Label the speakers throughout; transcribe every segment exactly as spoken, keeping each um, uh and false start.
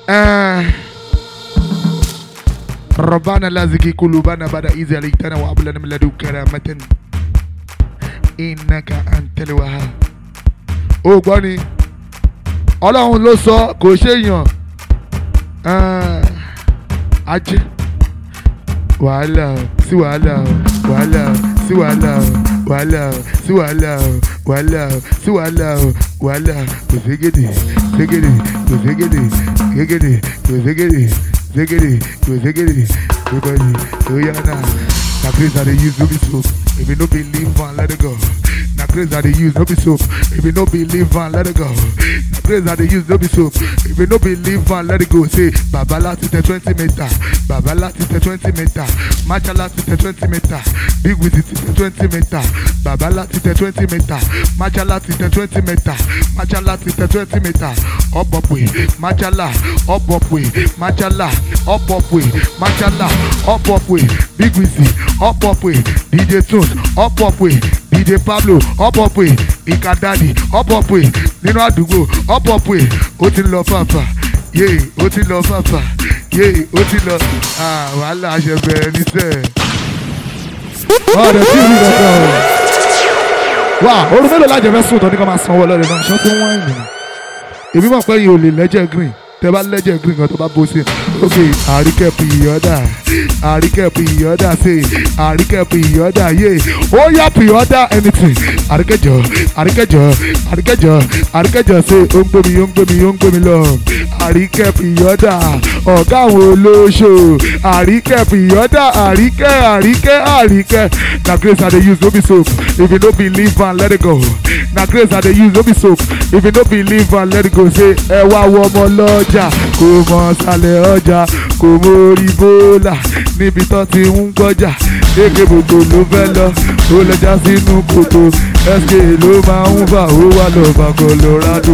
Speaker 1: ربنا لازقي قلوبنا بعد إذا ليتنا وهب لنا من لدنك رحمة إنك أنت الوهاب. ó gbọ́ ni ọlọ́run ló sọ kò ṣèyàn ajé wàhálà sí wàhálà wàhálà sí wàhálà wàhálà sí wàhálà wàhálà sí wàhálà wàhálà kò ségede ségede kò ségede ségede kò ségede ségede kò ségede everybody oya now na grace I dey use no be soap if you no believe am let it go. Na grace that they use, no be soap. If you no believe and let it go. Na grace that they use, no be soap. If you no believe and let it go. Say, Babala to the twenty meter. Babala to the twenty meter. Machala to the twenty meter. Big Wizzy to the twenty meter. Babala to the twenty meter. Machala to the twenty meter. Machala to the twenty meter. Up up way. Machala. Up up way. Machala. Up up way. Machala. Up up way. Big Wizzy. Up up way. D J Tunes. Up up way. D J Pablo. Up up way, Ika Daddy, up up way, nínú àdúgbò, up up way, ó ti lọ fàfà, yé, ó ti lọ fàfà, yé, ó ti lọ, ah, wàhálà àṣẹ bẹ̀rẹ̀ níṣẹ́. Ọ̀rẹ́ tí mi lọ sọ. Wà, orun mélòó lájẹ fẹ́ sùn tó ní ká máa sanwó ọlọ́dẹ náà, ṣọ́ tí wọ́n ń rìn. Èmi mọ̀ pé yìí ò lè lẹ́jẹ̀ green, tẹ bá lẹ́jẹ̀ green kan tó bá bó sí. Ok, àríkẹ́pù ìyọ́dà, àríkẹ́pù ìyọ́dà ṣe, àríkẹ́pù ìyọ́dà yé, ó yá ìyọ́dà anything. Àríkẹ́jọ, àríkẹ́jọ, àríkẹ́jọ, àríkẹ́jọ ṣe, ó ń gbómi, ó ń gbómi, ó ń gbómi lọ. Àríkẹ́pù ìyọ́dà, ọ̀gá àwọn olóṣò, àríkẹ́pù ìyọ́dà, àríkẹ́, àríkẹ́, àríkẹ́. Na grace I dey use, no be soap. If you no believe and let it go. Na grace I dey use, no be soap. If you no believe and let it go, say, ẹ wá wọ ọmọ lọ́jà, kò mọ sálẹ̀ ọjà, kò mọ orí bólà, níbi tó ti ń gbọ́jà. Eke gbogbo ló fẹ́ lọ, ó lọ́jà sínú kòtò. S K ló máa ń fà, ó wà lọ bá Colorado.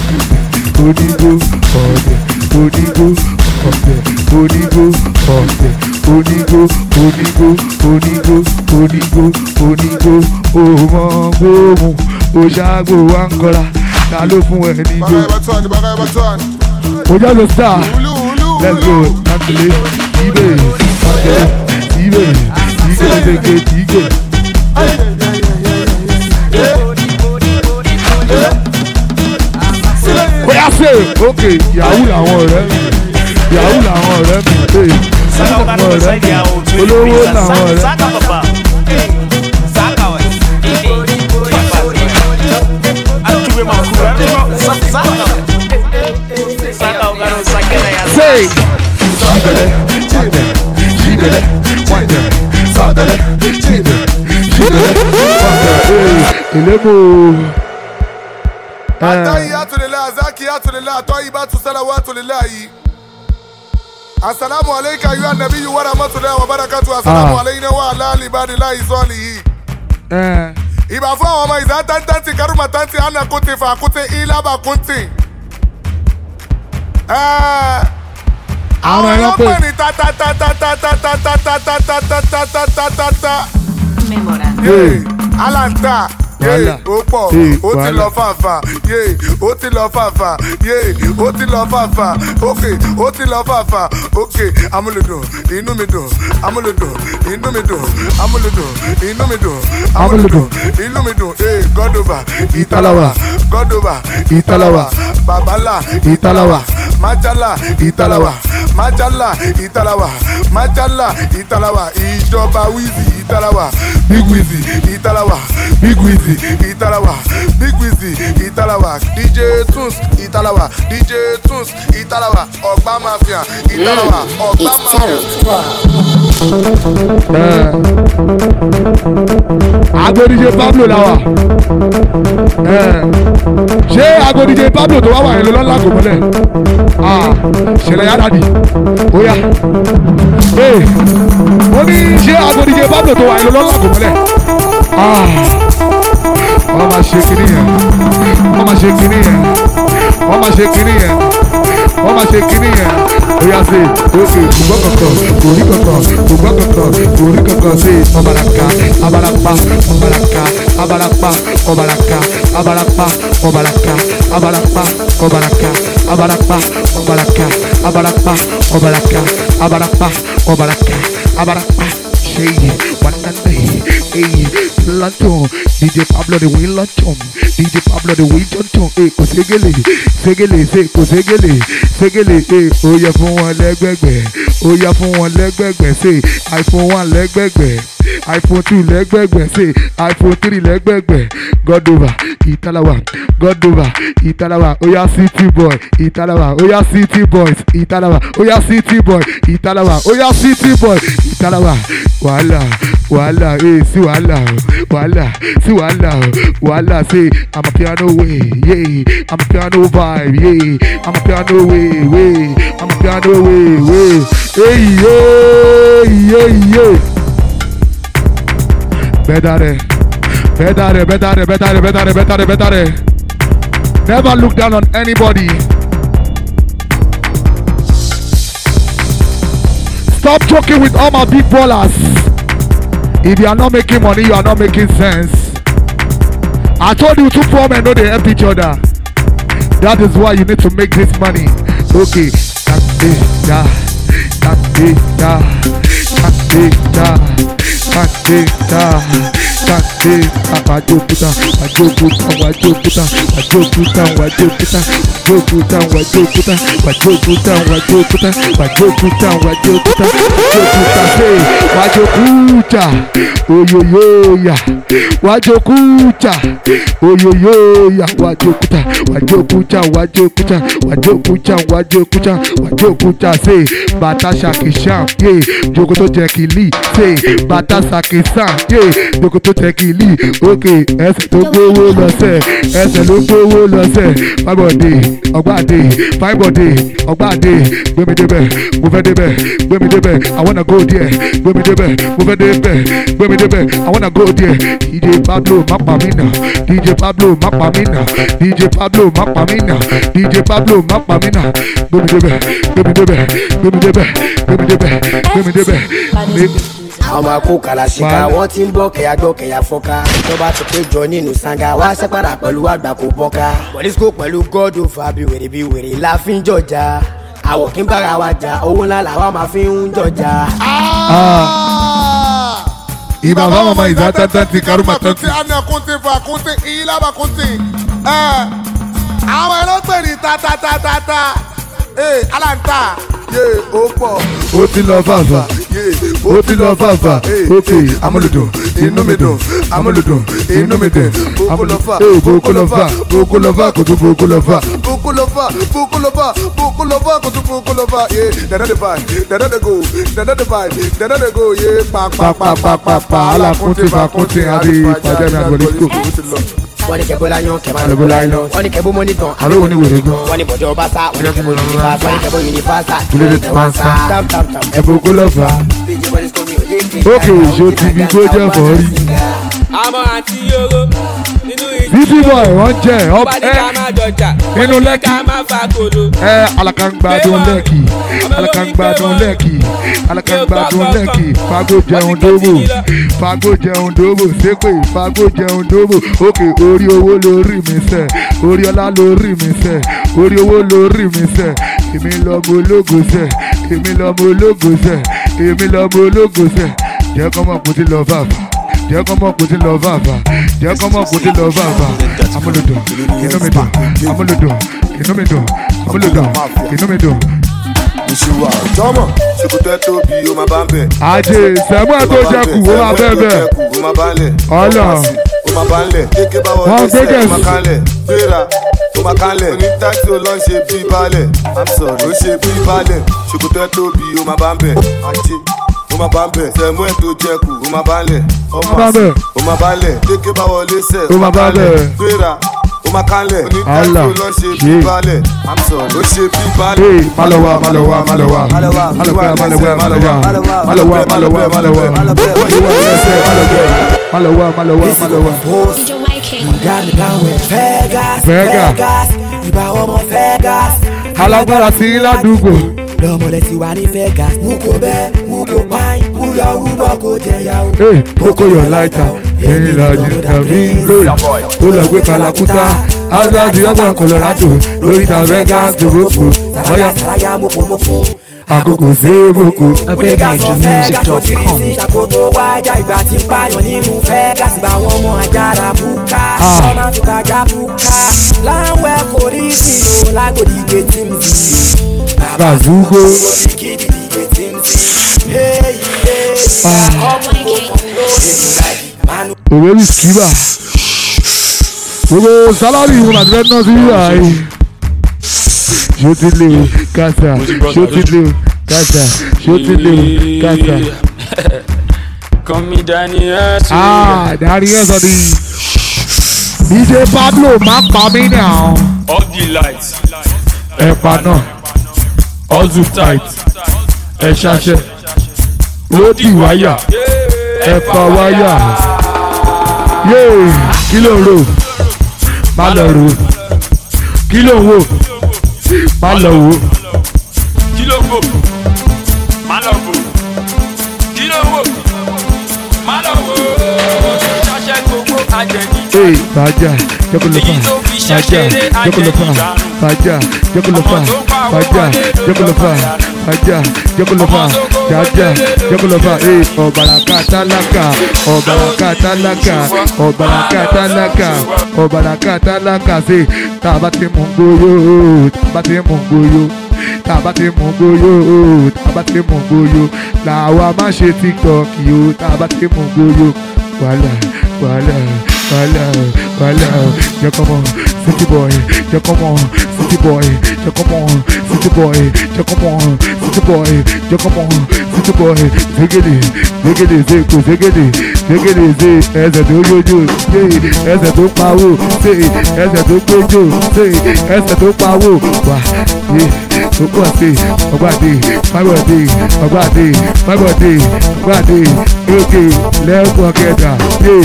Speaker 1: Onígbó ọ̀dẹ̀, onígbó ọ̀dẹ̀, onígbó ọ̀dẹ̀, onígbó, onígbó, onígbó, onígbó, onígbó, òmò gbóhùn, òṣàgbò wa ń kọ́ra, ta ló fún ẹ nígbó? Oja the star, let's go, Nakile, Ibe, Ibe, Ibe, Ibe, Ibe. Oya say, okay, Yahoo làwọn ọ̀rẹ́ mi, Yahoo làwọn ọ̀rẹ́ mi, hey, làwọn ọ̀rẹ́ mi, olówó làwọn ọ̀rẹ́ mi. Say, Jibele, Jibele, Jibele, Jibele, Sadele, Jibele, Jibele, Jibele, Elemo.
Speaker 2: Atahiyatu lillahi, zakiyatu lillahi, tayyibatu salawatu lillahi. Assalamu alayka ayyuha nabiyyu wa rahmatullahi wa barakatuh. Assalamu alayna wa ala ibadillahi salihin.
Speaker 1: Eh.
Speaker 2: Ìbà fún àwọn ọmọ ìzá tantanti karuma tanti ana kuti fa kuti ilaba kuti. Eh. Àwọn ọlọ́pàá ní ta ta ta ta ta ta ta ta ta ta ta ta ta ta ta ta. Memorable. Alanta. Yé, ó pọ̀, ó ti lọ fàfà, yé, ó ti lọ fàfà, yé, ó ti lọ fàfà, ókè, ó ti lọ fàfà, ókè, amúlùdùn, inú mi dùn, amúlùdùn, inú mi dùn, amúlùdùn, inú mi dùn, amúlùdùn, inú mi dùn, ee, Godova, Italawa, Godova, Italawa, Babala, Italawa, Machala, Italawa, Machala, Italawa, Machala, Italawa, ìjọba Wizzy, Italawa, Big Wizzy, Italawa, Big Wizzy, Italawa, Big Wizzy, Italawa, D J Tunes, Italawa, D J Tunes, Italawa, Ọgbà Mafia, Italawa, Ọgbà Mafia.
Speaker 1: Ago D J Pablo làwà. Ṣé ago D J Pablo tó wá wà yẹn ló lọ́la kò mọ́lẹ̀? Ṣẹlẹ̀ yá dàdí. Ó yá. Mo ní ṣé ago D J Pablo tó wà yẹn ló lọ́la kò mọ́lẹ̀? Wọ́n máa ṣe kiri yẹn. Wọ́n máa ṣe kiri yẹn. Wọ́n máa ṣe kiri yẹn. Wọ́n máa ṣe kiri yẹn. Ó yá sí òkè gbọ́ kankan, kò rí kankan, kò gbọ́ kankan, kò rí kankan sí ọ̀bàràkà, abarapa, ọ̀bàràkà, abarapa, ọ̀bàràkà, abarapa, ọ̀bàràkà, abarapa, ọ̀bàràkà, abarapa, ọ̀bàràkà. abarapa, obaraka, abarapa, obaraka, abarapa. Hey, one day, hey, Lanton, D J Pablo the Win Lanton, D J Pablo the Win Lanton, hey, Kosegele, Segele, say, Kosegele, Segele, hey, oh yeah, for one leg back, oh yeah, for one leg back, say, iPhone one leg back, iPhone two leg back, say, iPhone three leg back, God over, Italawa, God over, Italawa, oh yeah, city boy, Italawa, oh yeah, city boys, Italawa, oh yeah, city boy, Italawa, oh yeah, city boy, Italawa. Wala, wala, eh, si wala, wala, si wala, wala, say, I'm a piano way, yeah, I'm a piano vibe, yeah, I'm a piano way, way, I'm a piano way, way, hey, yeah, yeah, yeah. Better, better, better, better, better, better, better. Never look down on anybody. Stop joking with all my big ballers. If you are not making money, you are not making sense. I told you two poor men know they help each other. That is why you need to make this money. Okay. Da, da, da, da, da, da. Sunday, Wajokuta, Wajokuta, Wajokuta, Wajokuta, Wajokuta, Wajokuta, Wajokuta, Wajokuta, Wajokuta, Wajokuta, Wajokuta, Wajokuta, say, Wajokuta, Oyoyoya, Wajokuta, Oyoyoya, Wajokuta, Wajokuta, Wajokuta, Wajokuta, Wajokuta, Wajokuta, say, Batasha Kisham, yeah, Jokoto Jekili, say, Batasha Kisham, yeah, Jokoto Jekili, okay, ẹsẹ̀ tó gbówó lọ́sẹ̀, ẹsẹ̀ ló gbówó lọ́sẹ̀, fábọ̀dé, ọgbàdé, fábọ̀dé, ọgbàdé, gbémi débẹ̀, mo fẹ́ débẹ̀, gbémi débẹ̀, I wanna go there, gbémi débẹ̀, mo fẹ́ débẹ̀, gbémi débẹ̀, I wanna go there. D J Pablo má pa mí nà, D J Pablo má pa mí nà, D J Pablo má pa mí nà, D J Pablo má pa mí nà, gbémi débẹ̀, gbémi débẹ̀, gbémi débẹ̀, gbémi débẹ̀, gbémi débẹ̀.
Speaker 3: Àwọn akó kàlàṣíkà wọ́n ti ń bọ́ kẹ̀yà gbọ́ kẹ̀yà fọ́ká tó bá ti pé jọ nínú sanga wá ṣẹ́pàdà pẹ̀lú àgbà kò bọ́ká pọ̀lísíkò pẹ̀lú gọ́dọ̀ fà bí wèrè bí wèrè la fi ń jọjà àwọ̀ kí n bára wa jà owó ńlá làwa máa fi ń jọjà.
Speaker 1: Ìbá bá mama ìzá tẹ́tẹ́ ti kárùmà tẹ́tí.
Speaker 2: Kúntì àná kúntì fà kúntì ìlàbà kúntì. Àwọn ẹlọ́gbẹ̀rì tatatata. Alanta. Ó pọ̀.
Speaker 1: Ó ti lọ fàfà. Ó ti lọ fàfà. Ok, amúlùdùn, inú mi dùn, amúlùdùn, inú mi dùn.
Speaker 2: Bokolofa.
Speaker 1: Bokolofa. Bokolofa kò tún bokolofa.
Speaker 2: Bokolofa. Bokolofa. Bokolofa kò tún bokolofa. Dada de vibe, dada de go, dada de vibe, dada de go. Pa pa pa pa pa pa.
Speaker 1: Alakunti fakunti adi pàjẹ́ mi àgbẹ̀lẹ̀ kò.
Speaker 3: Wọ́n ní kẹ́ bọ́lá yan kẹ́ máa lọ bọ́lá yan. Wọ́n ní kẹ́ bó mọ́ni tán.
Speaker 1: Àlọ́ òní wèrè gan.
Speaker 3: Wọ́n ní bọ̀jọ́ bá sá. Wọ́n ní kẹ́ bó yunifásá. Wọ́n ní kẹ́ bó yunifásá.
Speaker 1: Kílódé tí wọ́n sá.
Speaker 3: Tam tam tam.
Speaker 1: Ẹ Bokolofa. Ókè ìṣó ti fi gbó jẹ́ fọ́rí.
Speaker 4: Àmọ́ àti yòrò nínú ìdí.
Speaker 1: Bíbí bọ̀ wọ́n jẹ́ ọ́ ẹ́ nínú lẹ́kì. Ẹ alakangbadun lẹ́kì. Alakangbadun lẹ́kì. Alakangbadun lẹ́kì. Fago jẹun dóbò. Fago jẹun dóbò. Sépè fago jẹun dóbò. Ókè orí owó lórí mi sẹ̀. Orí ọlá lórí mi sẹ̀. Orí owó lórí mi sẹ̀. Èmi lọ́mọ ológo sẹ̀. Èmi lọ́mọ ológo sẹ̀. Èmi lọ́mọ ológo sẹ̀. Jẹ́ kọ́mọ̀ kò ti lọ fàfà. Jẹ́ kọ́mọ̀ kò ti lọ fàfà. Jẹ́ kọ́mọ̀ kò ti lọ fàfà. Amúlùdùn, inú mi dùn. Amúlùdùn, inú mi dùn. Amúlùdùn, inú mi dùn.
Speaker 2: Ìṣúwà jọmọ̀ ṣòkòtò ẹ̀ tóbi ó máa bá ń bẹ̀.
Speaker 1: Àjè sẹ́mú ẹ̀ tó jẹ́ kù ó máa bẹ́ẹ̀ bẹ́ẹ̀.
Speaker 2: Ó máa bá ń lẹ̀.
Speaker 1: Ọlọ.
Speaker 2: Ó máa bá ń lẹ̀. Kéké bá wọlé
Speaker 1: Wọ́n
Speaker 2: sẹ́
Speaker 1: gbé
Speaker 2: ó máa kán lẹ̀. Gbéra ó máa kán lẹ̀. Oní táxi ó lọ ń ṣe bí balẹ̀. Amsọ̀ ló ṣe bí balẹ̀. Ṣòkòtò ẹ̀ tóbi ó máa bá ń bẹ̀. Àjè ó máa bá ń bẹ̀. Sẹ́mú ẹ̀ tó jẹ́ kù ó máa bá ń lẹ̀. Ọmọ àṣì ó máa bá ń lẹ̀. Kéké bá wọlé sẹ́
Speaker 1: Ó máa bá ń lẹ̀.
Speaker 2: Gbéra ó máa kán lẹ̀. Oní táxi ó lọ ń ṣe bí balẹ̀. Amsọ̀ ló ṣe bí balẹ̀.
Speaker 1: Hey, Malawa, Malawa, Malawa, Malawa, Malawa, Malawa, Malawa, Malawa, Malawa, Malawa, Malawa, Malawa, Malawa.
Speaker 3: Gami dáwẹ̀ Vegas,
Speaker 1: Vegas.
Speaker 3: Vegas, ìbá ọmọ Vegas.
Speaker 1: Alágbára sí ládùúgbò.
Speaker 3: Lọ́mọdé ti wà ní Vegas. Mú kó bẹ́ẹ̀, mú kó páyín, mú lọ rúbọ kó jẹyà o.
Speaker 1: Hey, kókó yọ̀ láìta, ẹ̀yin lọ́jọ́ tàbí lóyè. Ó lọ gbé kalakuta, Outside the other Colorado, lórí ta Vegas tó gbogbo. Ọ̀yà
Speaker 3: Sàráyà mokòmokò.
Speaker 1: àkókò sí èbòkò.
Speaker 3: Vegas lọ Vegas lọ ti rí sí ṣàkóso wájà ìgbà tí ń pààyàn nínú Vegas bá wọn mọ àjàrà búkà. Ọmọ àtúkàjà búkà. Láwẹ̀ kò rí sí o lágòdì gẹ̀tì mi.
Speaker 1: Bazuko. Òwe bí skiba. Gbogbo sálárì ìwọ̀n àti fẹ́ẹ́ náà sí yíyá yìí. Ṣé ó ti lé o? Kàtà. Ṣé ó ti lé o? Kàtà. Ṣé ó ti lé o? Kàtà.
Speaker 4: Kọ́mi Daniel.
Speaker 1: Ah, Daniel sọ di. D J Pablo máa pa mí náà.
Speaker 4: All the lights.
Speaker 1: Ẹ̀pà náà. All too tight. Ẹ ṣaṣẹ. Lódì wáyà. Ẹ̀pà wáyà. Yéè, kí ló ń rò? Má lọ rò. Kí ló ń wò? Má lọ wò.
Speaker 4: Kí ló wò? Má lọ wò. Kí ló wò? Má lọ wò. Ṣaṣẹ́ gbogbo àjẹjì.
Speaker 1: Ee, bàjá, jẹ́kọ̀lọ́fà, bàjá, jẹ́kọ̀lọ́fà, bàjá, jẹ́kọ̀lọ́fà, bàjá, jẹ́kọ̀lọ́fà, bàjá, jẹ́kọ̀lọ́fà, jàjà, jẹ́kọ̀lọ́fà. Ee, ọ̀bàràkà tálákà, ọ̀bàràkà tálákà, ọ̀bàràkà tálákà, ọ̀bàràkà tálákà. Ṣé tàbá ti mú gbóyò, tàbá ti mú gbóyò, tàbá ti mú gbóyò, tàbá ti mú gbóyò. Làwa má ṣe TikTok yìí o, tàbá ti mú gbóyò. Wàhálà, wàhálà, wàhálà, wàhálà. Jẹ́ kọ́mọ, city boy, jẹ́ kọ́mọ, city boy, jẹ́ kọ́mọ, city boy, jẹ́ kọ́mọ, city boy, jẹ́ kọ́mọ, city boy. Zegede, zegede, zeko, zegede, zegede, ze. Ẹsẹ̀ tó yójú, ṣe ẹsẹ̀ tó pawó, ṣe ẹsẹ̀ tó péjò, ṣe ẹsẹ̀ tó pawó. Wà yé tó pọ̀ sí ọgbàdé, fagbọ̀dé, ọgbàdé, fagbọ̀dé, ọgbàdé, lókè lẹ́kọ̀ọ́ kẹta. Yé.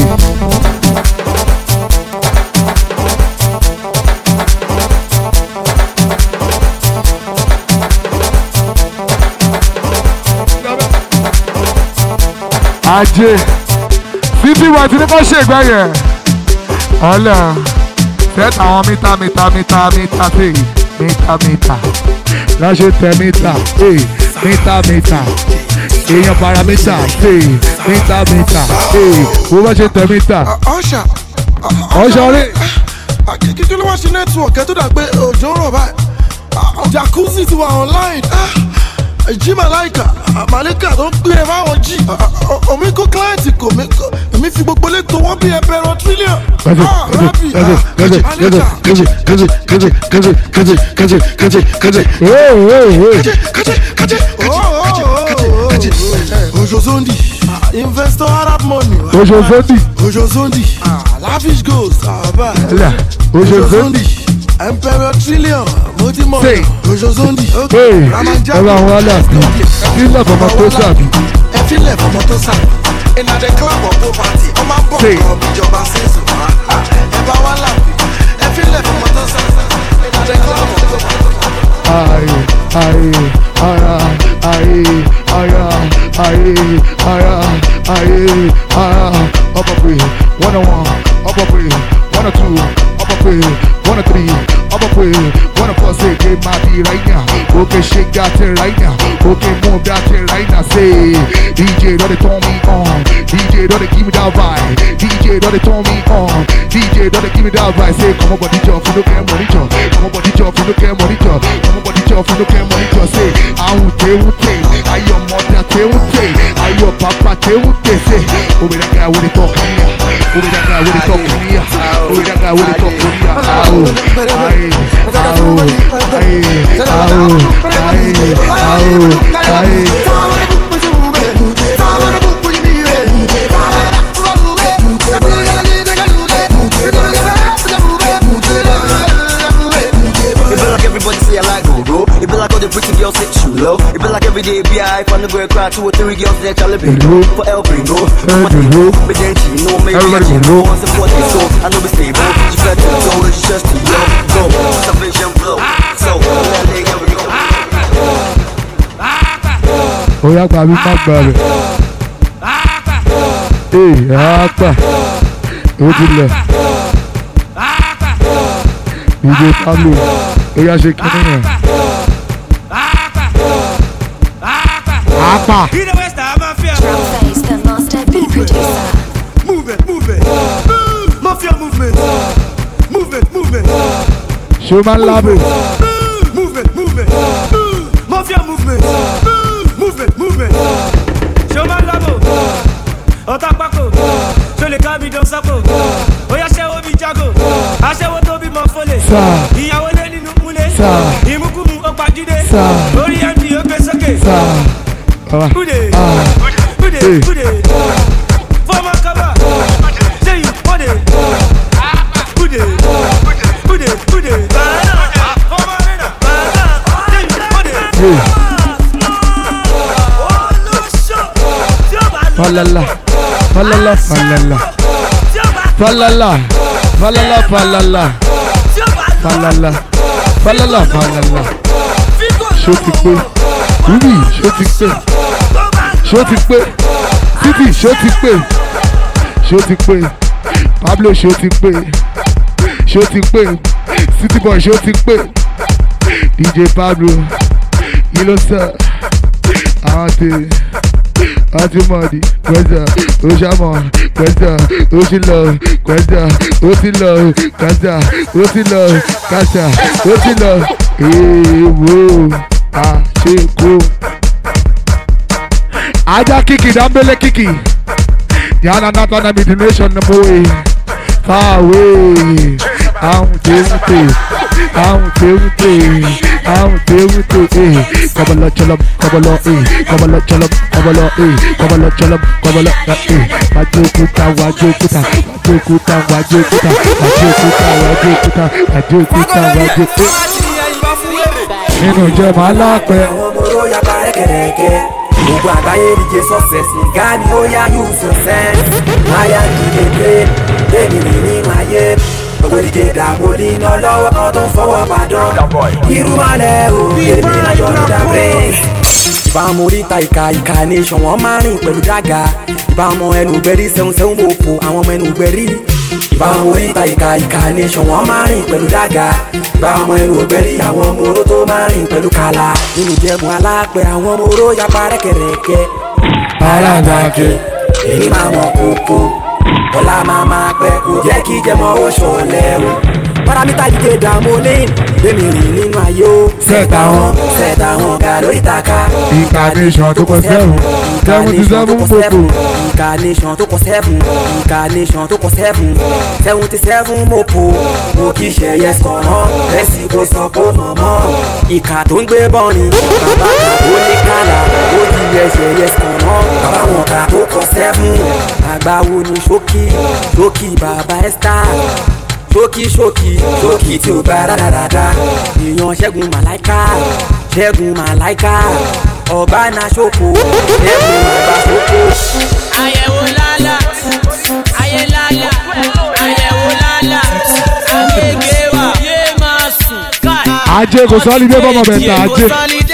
Speaker 1: Ajé títí wà tí ní kò ṣe ìgbà yẹn ọlẹ fẹta àwọn mítà mítà mítà mítà sí mítà mítà lọ́sẹ̀ tẹ mítà sí mítà mítà èèyàn paramítà sí mítà mítà sí bó bá ṣe tẹ mítà.
Speaker 2: ọ̀ṣà
Speaker 1: ọ̀ṣà rí.
Speaker 2: kí ló wá ṣe nẹ́tíwọ̀kì ẹ̀ tó dà pé òjò ń rọ̀ báyìí jacuzzi ti wà online. Jí Màláìkà, Màláìkà tó ń gbé ẹ fáwọn jí. Omi kó kíláàtì kò mí kó. Èmi fi gbogbo lé tó wọ́n bí ẹbẹ̀rún tírílíọ̀n. Rábì, Màláìkà.
Speaker 1: Kẹ́jì kẹ́jì kẹ́jì kẹ́jì kẹ́jì kẹ́jì kẹ́jì kẹ́jì.
Speaker 2: Kẹ́jì kẹ́jì kẹ́jì. Ojo Zondi, investor Arab money.
Speaker 1: Ojo Zondi.
Speaker 2: Ojo Zondi, lavish goals.
Speaker 1: Ojo Zondi.
Speaker 2: Emperor Trillion, Motimọ, Ojo Zondi,
Speaker 1: Ramanja, ẹ̀rọ àwọn aláàbí, sílẹ̀ fọmọ tó sàbí.
Speaker 2: Ẹ filẹ̀ fọmọ tó sàbí. Iná the club of poverty, ọmọ bọ̀ ọ̀rọ̀ ìjọba sísun. Ẹ bá wá láàbí, ẹ filẹ̀ fọmọ tó sàbí. Iná the club of poverty.
Speaker 1: Ayé ayé ara ayé ara ayé ara ayé ara ọmọ pé one on one ọmọ pé one on two ọmọ pé one on three ọmọ pé one on four say game ma be right now okay shake that thing right now okay move that thing right now say D J don't turn me on D J don't give me that vibe D J don't turn me on D J don't give me that vibe say come on body jump you no get money jump come on body jump you no get money jump come on body jump you no get money jump say ahun tewute ayo mother tewute ayo papa tewute say oh me that guy with the talk here oh me that guy with the talk here oh me that guy with the talk here oh aye oh aye oh aye aye
Speaker 5: It be like all the pretty girls sit you low. It be like every day B I from the girl cry two or three girls that y'all live in for El Primo. But then she know maybe I should know and support this soul. I know we stable. She got to go, it's just too low. Go, some vision blow. So, here we go.
Speaker 1: Oh yeah, baby, my baby. Hey, apa? Ojúlẹ̀. D J Pablo, ó yá ṣe kíní yẹn. Apa.
Speaker 6: Face the master beat producer.
Speaker 7: Move it, move it. Mafia movement. Move it, move it.
Speaker 1: Showman Labo.
Speaker 7: Move it, move it. Mafia movement. Move it, move it. Showman Labo. Otapako. So les cabis dans sa peau. Oya shewo bi jago. Aṣẹ́wó tó bí mọ fọlẹ̀. Ìyàwó lé nínú múlẹ̀. Ìmúkúmu ó pàjùdé. Orí M D ó gbé sókè. Kude. Kude. Kude. Former cover. Say you kude. Kude. Kude. Kude. Former arena. Say you kude.
Speaker 1: Falala. Falala. Falala. Falala. Falala. Falala. Falala. Falala. Falala. Show ti pé. Ruby, show ti pé. Show ti pé. Titi, show ti pé. Show ti pé. Pablo, show ti pé. Show ti pé. City boy, show ti pé. D J Pablo, you know sir. Auntie. Antimony, Kwesta, Oshamon, Kwesta, Oshilo, Kwesta, Osilo, Kwesta, Osilo, Kwesta, Osilo. Hey, whoa, ah, shit, cool. Aja Kiki, Dambele Kiki. Yana not on the nation, the boy. Far away. I'm guilty. I'm guilty. I'm guilty. Kabala chalam, kabala eh, kabala chalam, kabala eh, kabala chalam, kabala eh. Wajukuta, wajukuta, wajukuta, wajukuta, wajukuta, wajukuta, wajukuta, wajukuta. Nínú jẹ́ máa lápẹ́.
Speaker 3: Àwọn ọmọ róyà parẹ́ kẹ̀rẹ̀kẹ́. Gbogbo àgbáyé díje success ní Ghana ó yá use your sense. Máyà díje pé èmi ní nínú ayé. Gbogbo díje dàgbò nínú lọ́wọ́ kan tó ń fọwọ́ padàn. Irú máa lẹ̀ o, èmi láyọ̀ lọ́dà brains. Ìbámu oríta ìka ìka nation wọ́n máa rìn pẹ̀lú dága. Ìbámu ẹnu gbẹ̀rí sẹ́hun sẹ́hun bò fò àwọn ọmọ ẹnu gbẹ̀rí. Ìbámu oríta ìka ìka nation wọ́n máa rìn pẹ̀lú dága. Ìbámu ẹnu gbẹ̀rí àwọn ọmọ oró tó máa rìn pẹ̀lú kàlà. Nínú jẹ́mu alápẹ̀ àwọn ọmọ oró yapa rẹ́kẹ̀rẹ́kẹ́. Alágbàkẹ́ èyí máa mọ̀ kókó. Ọlá máa máa pẹ́ kò jẹ́ kí jẹ́mọ́ ó ṣọlẹ̀ o. Paramita díje dààmú lẹ́yìn gbẹ̀mí rìn nínú ayé o. Sẹ́ẹ̀tà wọn sẹ́ẹ̀tà wọn ga lórí taka.
Speaker 1: Incarnation tó kọ sẹ́fún, seventy seven popo.
Speaker 3: Incarnation tó kọ sẹ́fún, incarnation tó kọ sẹ́fún, seventy seven mopo. Mo kì í ṣe yes kọ̀ọ̀rán, bẹ́sì kò sọ kó mọ̀ mọ́. Ìkà tó ń gbé bọ́ọ̀nì, bàbá kà tó ní kàlà, ó di ẹsẹ̀ yes kọ̀ọ̀rán. Bàbá wọn kà tó kọ sẹ́fún, àgbáwo ni ṣókí, ṣókí bàbá Esther. Ṣókí ṣókí ṣókí tí ó bá dáradára. Èèyàn Ṣẹ́gun Màláíkà, Ṣẹ́gun Màláíkà. Ọ̀gbánà ṣòkò, Ṣẹ́gun bàbá ṣòkò.
Speaker 8: Àyẹ̀wò lálá, ayé lálá, àyẹ̀wò lálá, àgbègbè wa, yé máa sùn.
Speaker 1: Ajé kò sọ́lídé fọ́mọ bẹ̀ta, ajé.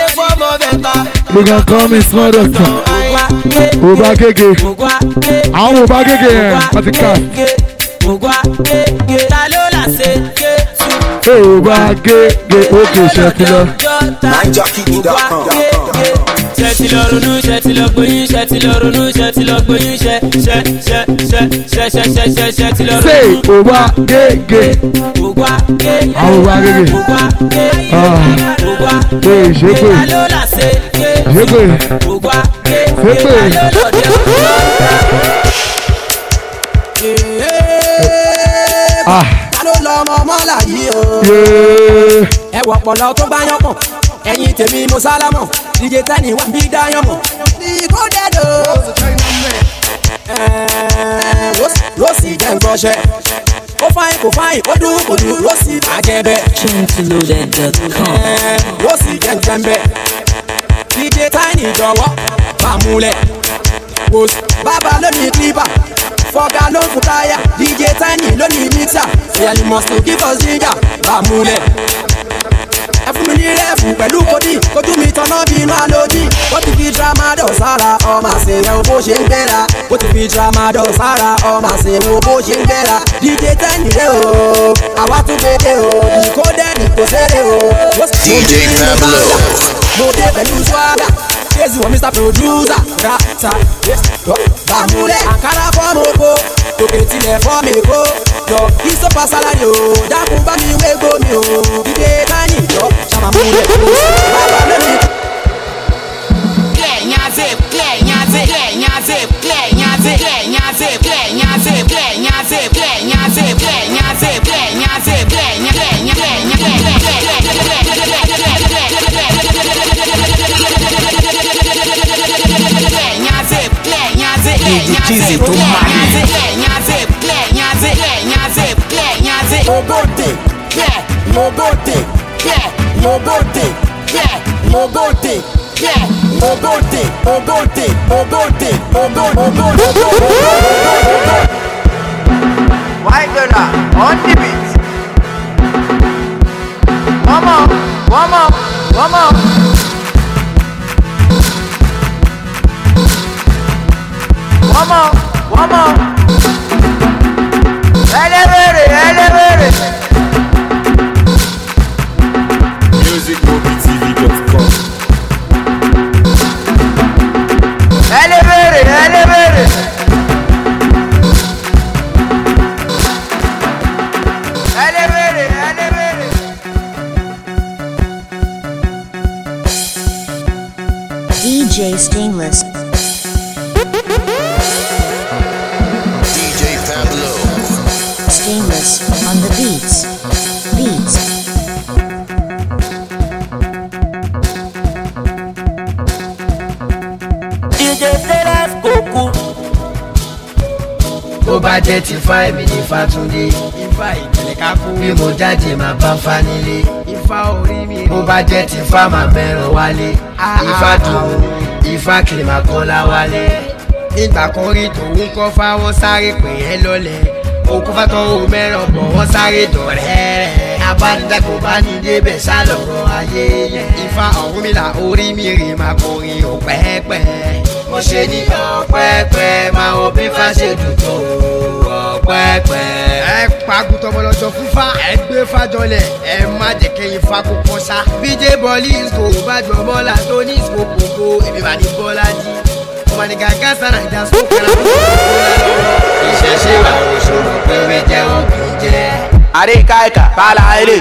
Speaker 1: You can call me small doctor. Òbá gègé. Àwọn òbá gègé yẹn, wọ́n ti ká.
Speaker 8: Ògbà gègé, ta ló là ṣe gé tún?
Speaker 1: Òbá gègé, òkè ṣẹ́tìlọ.
Speaker 5: Niger Kiki dot com.
Speaker 8: Ṣẹ́tìlọ ronú, ṣẹ́tìlọ gbóyún, ṣẹ́tìlọ ronú, ṣẹ́tìlọ gbóyún, ṣẹ́ ṣẹ́ ṣẹ́ ṣẹ́ ṣẹ́ ṣẹ́ ṣẹ́ ṣẹ́ ṣẹ́tìlọ ronú.
Speaker 1: Ṣé òbá gègé?
Speaker 8: Ògbà gègé.
Speaker 1: Àwọn òbá gègé.
Speaker 8: Ògbà gègé. Ògbà
Speaker 1: Ṣé ìṣépè?
Speaker 8: ta ló là ṣe gé tún?
Speaker 1: Ṣépè?
Speaker 8: Ògbà gègé.
Speaker 1: Ṣépè?
Speaker 8: Ta ló lọ dé
Speaker 1: Ah.
Speaker 3: Ta ló lọ ọmọ mọ́là yìí o?
Speaker 1: Yeah.
Speaker 3: Ẹ wọ ọpọlọ tó bá yán pọ̀. Ẹ̀yin tèmi mo sálámọ̀. D J Tẹ́ni wà bí dáyán mọ̀. Ìkó dẹ́dọ̀. Rósì jẹ́ nǹkanṣẹ́. Ó fáyín kò fáyín, ó dún kò dún. Rósì bàjẹ́ bẹ́ẹ̀.
Speaker 8: gentleloaded dot com.
Speaker 3: Rósì jẹ́ nǹkan bẹ́ẹ̀. D J Tẹ́ni jọ̀wọ́ bá múlẹ̀. Bàbá lónìí kílípà. Fọ́gá ló ń fún táyà. D J Tẹ́ni lónìí mixer. Ẹ̀yà ni must to give us ginger. Bá múlẹ̀. fún mi ní rẹ́ẹ̀fù pẹ̀lú kòdì kojú mi tọ́nà bí inú àlòdì ó ti fi tramadol sára ọmọ àṣeyẹn bó ṣe ń gbéra ó ti fi tramadol sára ọmọ àṣeyẹn bó ṣe ń gbéra D J tẹ́nì rẹ o àwa tún gbédè o ìkódẹ́nì kò ṣeré o D J Pablo mo dé pẹ̀lú swagger kéésì wọn Mister Producer rata bàmúlẹ̀ àkàrà fọ́ọ̀mù oko òkè tilẹ̀ fọ́ọ̀mù èkó jọ ìsọpá sálárì o dákun bá mi wé gómi o dídé tání jọ ṣàmàmúlẹ̀ bàbá mẹ́mi.
Speaker 9: Clear nyaze, clear nyaze, clear nyaze, clear nyaze, clear nyaze, clear nyaze, clear nyaze, clear nyaze, clear nyaze, clear nyaze, clear Mobote, yeah, Mobote, yeah, Mobote, yeah, Mobote, yeah, Mobote, Mobote, Mobote, Mobote, Mobote.
Speaker 10: White dollar on the beat. One more, one more, one more. One more, one more. Elevate, elevate.
Speaker 11: music mobi t v dot com.
Speaker 10: Elevate, elevate. Elevate, elevate.
Speaker 6: D J Stainless. Stainless on the beats. Beats.
Speaker 9: D J Stainless kókó.
Speaker 3: Bó bá jẹ́ ti fa èmi ní Fátúndé. Ifá ìkẹlẹ̀ ká kú. Bí mo jáde máa bá fa nílé. Ifá orí mi rí. Bó bá jẹ́ ti fa máa mẹ́ràn wálé. Ifá dùn Ifá kìlì máa kọ́lá wálé. Nígbà kan rí tòun kọ́ fáwọn sáré pè é lọ́lẹ̀. Òkú fátọ́ o mẹ́ràn bọ̀ wọ́n sáré dọ̀rẹ́. Abánidẹ́kọ̀ bá ní débẹ̀ sálọ̀rọ̀ ayé yẹn. Ifá Ọ̀rúnmìlà orí mi rè máa kọrin ọ̀pẹ́pẹ́. Mo ṣe ní ọ̀pẹ́pẹ́ máa wọ bí fá ṣe dùn tó ọ̀pẹ́pẹ́. Ẹ pagùtọ̀ ọmọlọ́jọ́ fúnfá ẹ gbé fájọlẹ̀ ẹ má jẹ́ kẹ́yìn fa kó kọ́ sá. B J bọ́ọ̀lì ìsìkò bá jọ bọ́ọ̀là tó ní ìsìkò kòkó èmi bá ní bọ́ọ̀là jí. Maniga gasa na ida so kana ko ìṣẹ̀ṣe wa òṣòro pé we jẹ́ òkè jẹ́.
Speaker 4: Àrí káìkà kálá ilé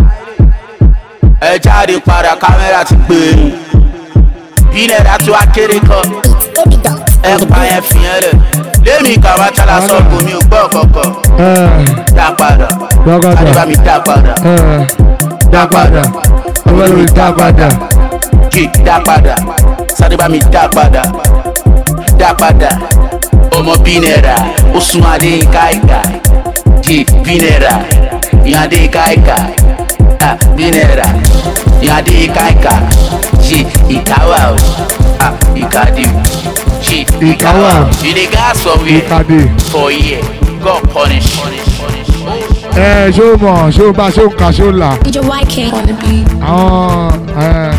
Speaker 4: ẹ jáde padà kámẹ́rà ti gbé e ilẹ̀ dá tó akéré kan ẹ pa ẹ fi ẹ lẹ̀ lémi kàwá tálà sọ́ọ̀bù mi ò gbọ́ kọ̀kọ̀ dá padà àdébá mi dá padà
Speaker 1: dá padà ọwọ́ mi dá padà
Speaker 4: kí dá padà sádébá mi dá padà dá padà ọmọ bínẹ́ra ó sún adé káìkà kí bínẹ́ra ìyá adé káìkà bínẹ́ra ìyá adé káìkà ṣe ìkáwà o ìkàdé ṣe ìkáwà ìdígá sọ wí for year God punish.
Speaker 1: ẹ ṣó mọ̀ ṣó bá ṣó ń kà ṣó là.
Speaker 6: D J Y K on the beat.
Speaker 1: àwọn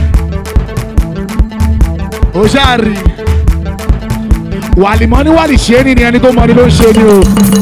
Speaker 1: ó ṣáàrì wàlìmọ́ ní wàlì ṣe é ní ni ẹni tó mọ ni ló ń ṣe ni o.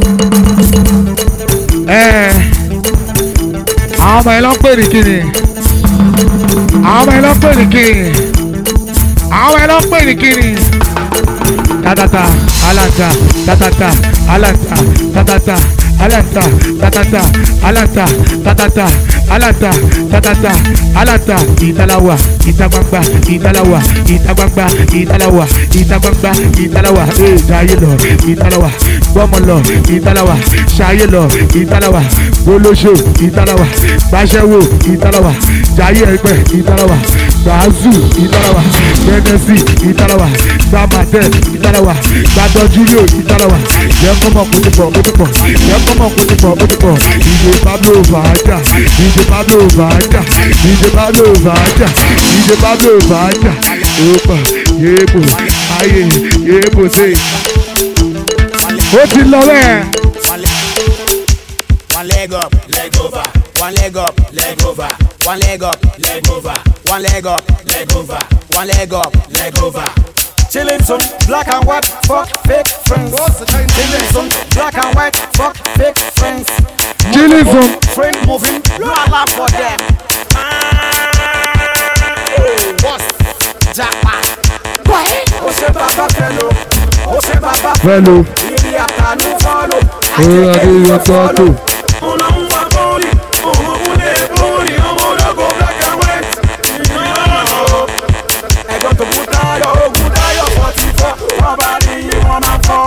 Speaker 1: àwọn ọmọ ẹ lọ ń pè ní kíni àwọn ọmọ ẹ lọ ń pè ní kíni àwọn ọmọ ẹ lọ ń pè ní kíni. tatata alanta tatata alanta tatata alanta tatata alanta tatata alanta tatata alanta ìtàláwà ìtagbangba ìtàláwà ìtagbangba ìtàláwà ìtagbangba ìtàláwà ee jayé lọ ìtàláwà gbọmọ lọ ìtàláwà ṣayé lọ ìtàláwà gbólóṣó ìtàláwà gbàṣẹwò ìtàláwà jayé ẹgbẹ ìtàláwà gbàzù ìtàláwà gbẹnẹsì ìtàláwà gbàmàtẹ ìtàláwà gbàdọjúlò ìtàláwà yẹnkọmọ kùtùpọ kùtùpọ yẹnkọmọ kùtùpọ kùtùpọ ìdè Pablo Vaja ìdè Pablo Vaja ìdè Pablo Vaja ìdè Pablo Vaja òpà yéèbò ayé yéèbò sè ó ti lọ bẹ́ẹ̀.
Speaker 3: One leg up, leg over. one leg up, leg over, one leg up, leg over, one leg up, leg over, one leg up, leg over. Chillin' some black and white, fuck fake friends. Chillin' some black and white, fuck fake friends.
Speaker 1: Chillin' some
Speaker 3: friend moving, no alarm for them. What's jackpot? Ó ṣe bàbá fellow, ó ṣe bàbá
Speaker 1: fellow.
Speaker 3: Ibi àtàlù follow.
Speaker 1: Ó yà kí yọ sọ́tò.
Speaker 3: Ọ̀nà ń fa bọ́ọ̀lì, ọmọ múlẹ̀ bọ́ọ̀lì, ọmọ ológo black and white. Ẹ̀gbọ́n tó kú táyọ̀, ogun táyọ̀ forty four. Wọ́n bá rí yín, wọ́n máa fọ́.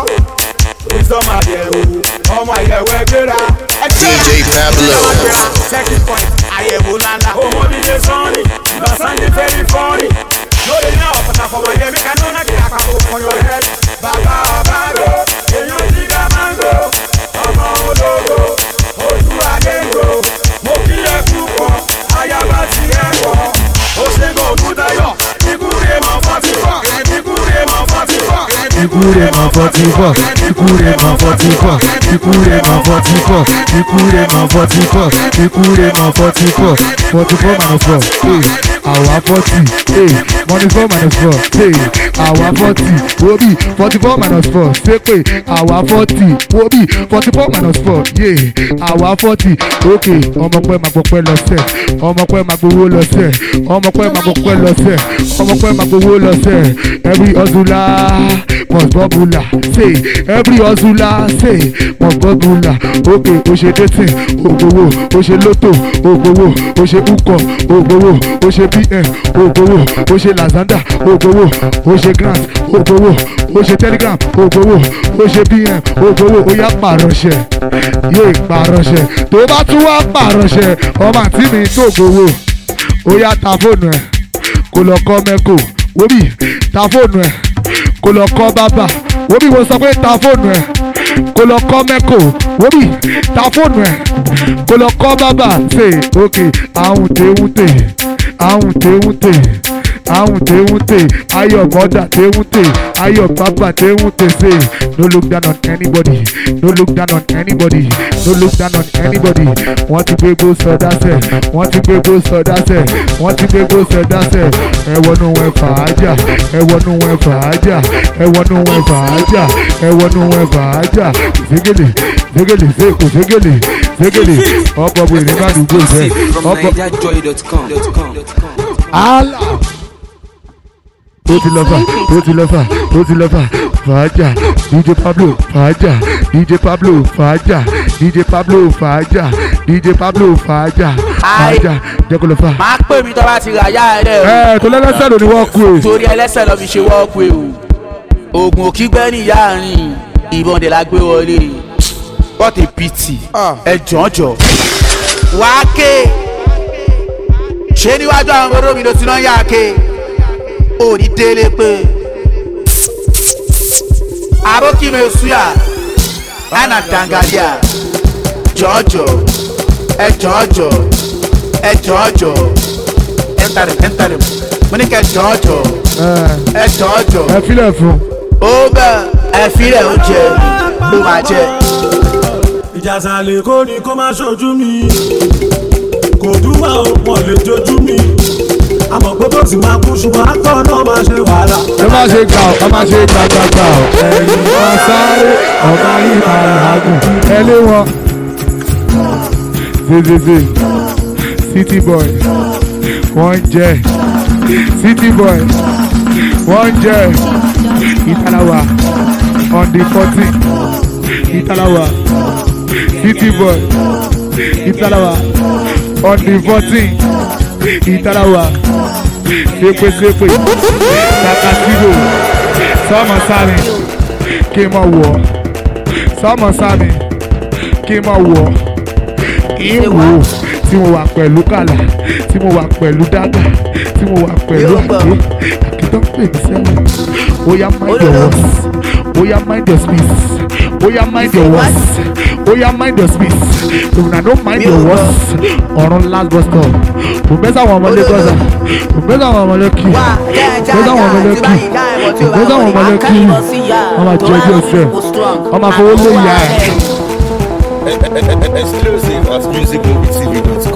Speaker 3: Ìsọmọ àyẹ̀wò, ọmọ àyẹ̀wò ẹgbẹ́ra.
Speaker 12: D J Pablo.
Speaker 3: Second point, àyẹ̀wò lánàá. Ọmọ mi lè sọ́ọ̀nì, ìbásan ní fẹ́rí fọ́ọ̀nì. Lórí náà ọ̀pọ̀ta fọmọ yẹ mi kaná náà kí àpapọ̀ for your head. Bàbá àbárò, èèyàn ti dá mángò. Ọmọ ológo, ojú àgéńgò. Mo kí ẹ púpọ̀, ayaba ti ẹ wọ̀. Ó ṣe kò kú dayọ̀, ikú rẹ̀ mọ̀ forty four. Ikú rẹ̀ mọ̀ forty four.
Speaker 1: Ikú rẹ̀ mọ̀ forty four. Ikú rẹ̀ mọ̀ forty four. Ikú rẹ̀ mọ̀ forty four. Ikú rẹ̀ mọ̀ forty four. Ikú rẹ̀ mọ̀ forty four. Forty four minus four. Hey, àwa forty. Hey, money four minus four. Hey, àwa forty. Wobi forty four minus four. Ṣé pé àwa forty. Wobi forty four minus four. Yeah, àwa forty. Okay, ọmọ pẹ́ máa gbọ́pẹ́ lọ́sẹ̀. Ọmọ pẹ́ máa gbowó lọ́sẹ̀. Ọmọ pẹ́ máa gbọ́pẹ́ lọ́sẹ̀. Ọmọ pẹ́ máa gbowó lọ́sẹ̀. Every hustler must bubble. Say every hustler say must bubble. Okay, o ṣe dating, ògbówó, o ṣe lotto, ògbówó, o ṣe ukọ, ògbówó, o ṣe B M, ògbówó, o ṣe Lazanda, ògbówó, o ṣe grant, ògbówó, o ṣe telegram, ògbówó, o ṣe B M, ògbówó, ó yá pàrọ̀ṣẹ̀, yé pàrọ̀ṣẹ̀, tó bá tún wá pàrọ̀ṣẹ̀, ọmọ àǹtí mi tó gbowó, ó yá ta fóònù ẹ̀, kó lọ kọ́ mẹ́kò, wóbì, ta fóònù ẹ̀, kó lọ kọ́ bábà, wóbì mo sọ pé ta fóònù ẹ̀, kó lọ kọ́ mẹ́kò, wóbì, ta fóònù ẹ̀, kó lọ kọ́ bábà, ṣe òkè, àwọn tèwúntè, àwọn tèwúntè, àwọn tèwúntè, ayọ̀ mọ́dà tèwúntè, ayọ̀ bàbà tèwúntè, ṣe no look down on anybody, no look down on anybody, no look down on anybody, wọ́n ti gbé gbó sọdá sẹ̀, wọ́n ti gbé gbó sọdá sẹ̀, wọ́n ti gbé gbó sọdá sẹ̀, ẹ wọnú wọn fàájà, ẹ wọnú wọn fàájà, ẹ wọnú wọn fàájà, ẹ wọnú wọn fàájà, ségele, ségele, sèkò, ségele, ségele, ọ̀pọ̀ bò ní bá dùgbò sẹ́, ọ̀pọ̀. Allah. Ó ti lọ fà, ó ti lọ fà, ó ti lọ fà, fàájà, D J Pablo, fàájà, D J Pablo, fàájà, D J Pablo, fàájà, D J Pablo, fàájà, fàájà, jẹ́ kó lọ fà.
Speaker 4: Máa pè mí tó bá ti rà yá rẹ̀ o.
Speaker 1: Ẹ tó lẹ́lẹ́sẹ̀ ló ní wọ́ọ̀kù o.
Speaker 4: Torí ẹlẹ́sẹ̀ lọ fi ṣe wọ́ọ̀kù o. Oògùn òkígbẹ́ ní ìyá rìn, ìbọn dẹ̀ la gbé wọlé. What a pity, ẹ jọ̀ọ́jọ̀. Wàá ké, ṣé níwájú àwọn ọmọdé mi ló ti náà yá ké? Òní délé pé àbókí mi suya ana dangadia jọjọ ẹ jọjọ ẹ jọjọ ẹntàrẹ ẹntàrẹ mo ní kẹ jọjọ ẹ jọjọ
Speaker 1: ẹ filẹ̀ fún.
Speaker 4: ó bẹ ẹ filẹ̀ ó jẹ ló máa jẹ.
Speaker 7: ìjà sàlẹ̀ kò ní kó má ṣojú mi kò dúwà ó pọ̀ lè jojú mi. àmọ́ pé kò sì máa kú ṣùgbọ́n àtọ̀ náà máa ṣe wàhálà.
Speaker 1: ẹ má ṣe gbà ọ́ ẹ má ṣe gbà gbà gbà ọ́. ẹ̀yin máa sáré ọ̀gá yìí máa làágùn. ẹ lé wọn. zezeze city boy wọ́n jẹ́ city boy wọ́n jẹ́ Ìtàláwà on the fourteen Ìtàláwà city boy Ìtàláwà on the fourteen Ìtàláwà sepe sepe takasido sọmọ sami kí n mọ wọ sọmọ sami kí n mọ wọ ìwò tí mo wà pẹ̀lú kàlà tí mo wà pẹ̀lú dágà tí mo wà pẹ̀lú àké àkìtọ́ pè mí sẹ́wọ̀n oya mind your words oya mind your speech oya mind your words oya mind your speech if una no mind your words ọ̀run last bus stop ògbésà àwọn ọmọ lagos ògbésà àwọn ọmọ lẹ́kì ògbésà àwọn ọmọ lẹ́kì ògbésà àwọn ọmọ lẹ́kì ọmọ jẹjẹ ọsẹ ọmọ afọwọ́ lóyè ẹ.
Speaker 11: Exclusive at music movie T V dot com.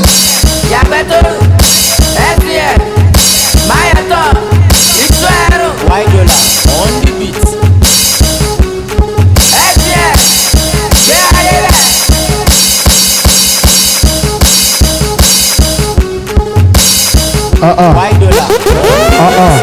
Speaker 13: Yàgbẹ́ tó rù. S D F. Máyọ̀tọ̀. Ìtú ẹrù.
Speaker 8: White dollar on the beat.
Speaker 13: S D F. Gbé ayé rẹ̀.
Speaker 1: Uh-uh.
Speaker 8: White dollar.
Speaker 1: Uh-uh.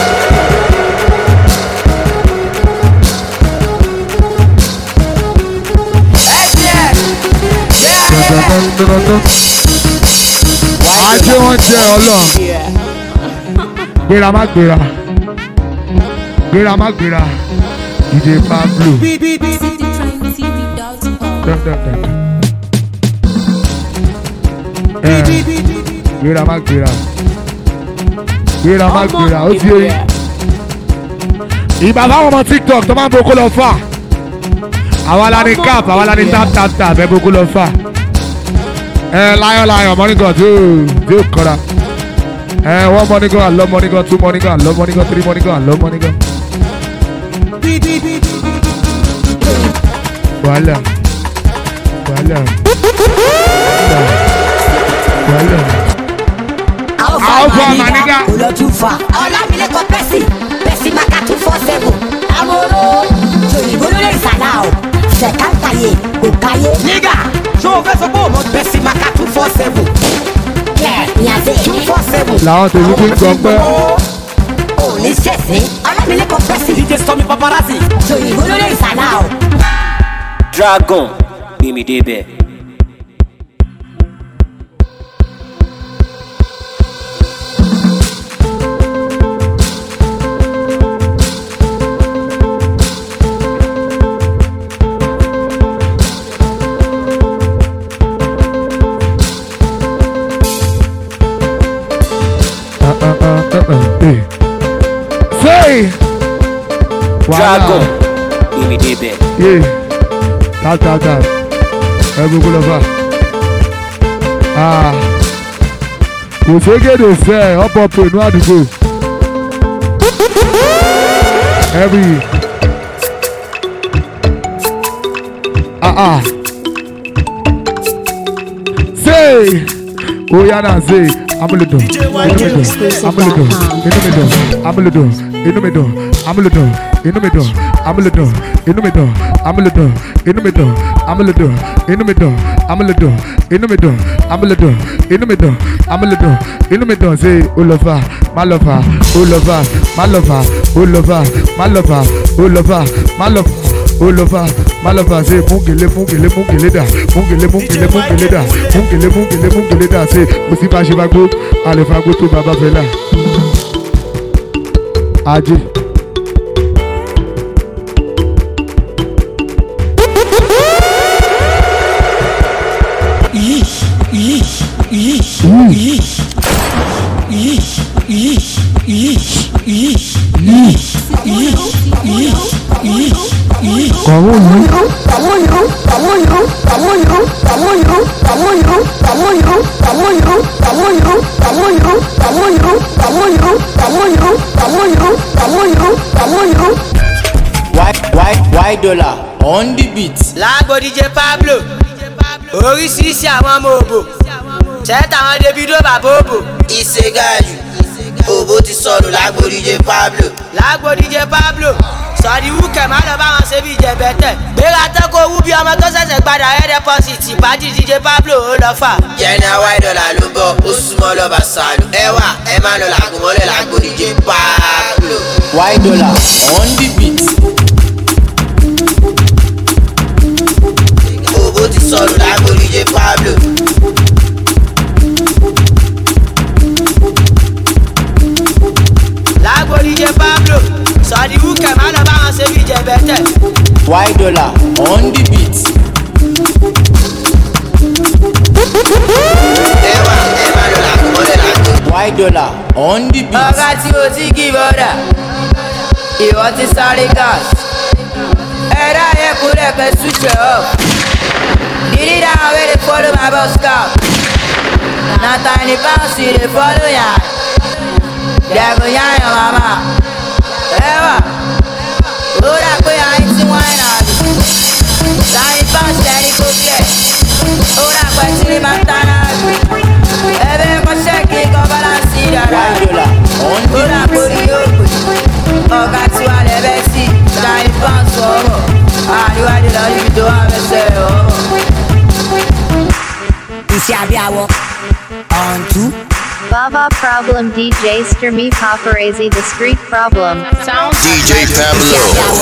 Speaker 1: Ajé wọn jẹ Ọlọ́run. Gbéra má gbéra. Gbéra má gbéra. Ìdè Pablo. Gbéra má gbéra. Gbéra má gbéra. Ó ti yé. Ìgbà fáwọn ọmọ TikTok tó máa ń boko lọ fà. Àwa la ní cap, àwa la ní tap tap tap ẹ boko lọ fà. Ẹ lion lion money gun tí tí ó kọ́ra. Ẹ one money gun, I love money gun, two money gun, I love money gun, three money gun, I love money gun. Wàhálà wàhálà wàhálà. Àwọn fún àmà nígbà.
Speaker 14: Olójú fa. Ọlámilékan Pẹ́sì Pẹ́sì Maka two four seven. Amoro Ṣòyìnbó lórí ìsàlá o. Ṣẹ̀kántàyè kò káyé.
Speaker 9: Nígà ṣé o fẹ́ sọ pé o mọ Pẹ́sì Maka two four seven.
Speaker 14: Kẹ̀ ìyànjẹ́ two four seven.
Speaker 1: Làwọn tèmi fi ń gbọ́ pé.
Speaker 14: Òní ṣẹ̀sìn Ọlámilékan Pẹ́sì.
Speaker 9: D J Stormy Paparazzi.
Speaker 14: Ṣòyìnbó lórí ìsàlá o.
Speaker 9: Dragon gbé mi débẹ̀.
Speaker 1: Say,
Speaker 9: Dragon gbé mi débẹ̀.
Speaker 1: Yeah, tap tap tap. Ẹ gbogbo lọ fà. Ah, kò ségede fẹ́ ọ̀pọ̀ inú àdúgbò. Every ah ah. Say, oya na say. Amúlùdùn, amúlùdùn, inú mi dùn, amúlùdùn, inú mi dùn, amúlùdùn, inú mi dùn, amúlùdùn, inú mi dùn, amúlùdùn, inú mi dùn, amúlùdùn, inú mi dùn, amúlùdùn, inú mi dùn, amúlùdùn, inú mi dùn, amúlùdùn, inú mi dùn, ṣe olọ́fà, má lọ́fà, olọ́fà, má lọ́fà, olọ́fà, má lọ́fà, olọ́fà, má lọ́fà. Olova, Malova, say Mungele, Mungele, Mungele da, Mungele, Mungele, Mungele da, Mungele, Mungele, Mungele da, say Musiba Shibago, Alefago to Baba Fela. Aji.
Speaker 9: Yeesh, yeesh, yeesh, yeesh, yeesh, yeesh, yeesh, yeesh, yeesh, yeesh, yeesh, yeesh.
Speaker 1: Àwọn yìí.
Speaker 14: Àwọn yìí. Àwọn yìí. Àwọn yìí. Àwọn yìí. Àwọn yìí. Àwọn yìí. Àwọn yìí. Àwọn yìí. Àwọn yìí. Àwọn yìí. Àwọn yìí. Àwọn yìí. Àwọn yìí. Àwọn yìí. Àwọn yìí.
Speaker 8: White white white dollar on the beat.
Speaker 13: Lágbo D J Pablo. Oríṣiríṣi àwọn ọmọ òbò. Ṣẹ́ta àwọn Davido bàbá òbò.
Speaker 3: Ìṣègáyù òbò ti sọnù lágbo D J Pablo.
Speaker 13: Lágbo D J Pablo. Sọ̀rí wúkẹ̀ má lọ bá wọn ṣe bí ìjẹ̀bẹ̀tẹ̀. Gbéra tán kó wú bí ọmọ tó ṣẹ̀ṣẹ̀ padà ẹ̀ dẹ́pọ̀sìtì ìbàdí D J Pablo ó lọ fà.
Speaker 3: Jẹ́nà white dollar ló bọ̀ ó súnmọ́ lọ́ba sàlù. Ẹ wà ẹ má lọ làgùn mọ́lẹ̀ lágbo D J Pablo.
Speaker 8: White dollar on the beat.
Speaker 3: Òbò ti sọnù lágbo D J Pablo.
Speaker 13: Lágbo D J Pablo. Sọ̀rí wúkẹ̀ má lọ bá wọn ṣe bí ìjẹ̀bẹ̀tẹ̀.
Speaker 8: White dollar on the beat.
Speaker 3: Ẹ wà ẹ má lọ làgùn mọ́lẹ̀ lágbo.
Speaker 8: White dollar on the beat.
Speaker 13: Ọ̀gá tí o ti kí bọ́dà. Ìwọ ti sáré gas. Ẹ̀rọ ayẹ́kúnlẹ̀ kẹ́ switch it up. Didi down wey dey follow my bus car. Na tiny pounds you dey follow ya. Dem go yarn your mama. Ẹ̀wà, ó dà pé àyín tí wọ́n ń rà mí. Tiny pounds lẹ́ni kò bí ẹ̀. Ó dà pé tí lè máa ń tán náà. Ẹ̀bẹ̀
Speaker 14: Iṣẹ́ abíyáwó on two.
Speaker 15: Baba Problem D J Sturmy Paparazzi The Street Problem Sound
Speaker 12: D J Pablo.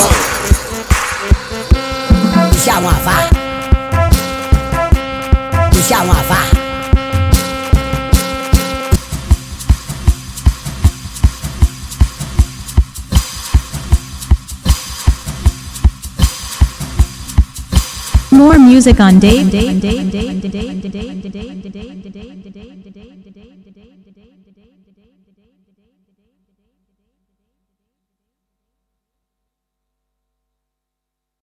Speaker 14: Iṣẹ́ àwọn àfá. Iṣẹ́ àwọn àfá.
Speaker 16: More music on Dave. Dave. Dave. Dave. Dave. Dave. Dave. Dave. Dave. Dave. Dave. Dave. Dave.